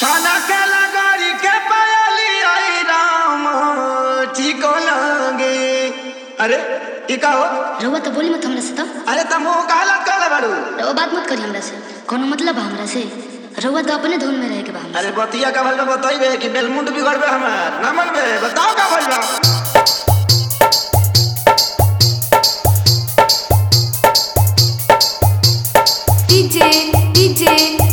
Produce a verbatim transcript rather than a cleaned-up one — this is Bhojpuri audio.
छाना के लगारी के पायली आई राम ठीक लगे। अरे ई का हो? रउआ तो बोली मत हमरा से तो। अरे तुम वो काला काला बाड़ू। रउआ बात मत करी हमरा से, कोनो मतलब बा हमरा से? रउआ तो अपने धुन में रहे के बा हमरा से। अरे बतिया का भल बताइबे कि बेलमुंड बिगड़बे हमार ना मनबे, बताओ का भइल बा। DJ DJ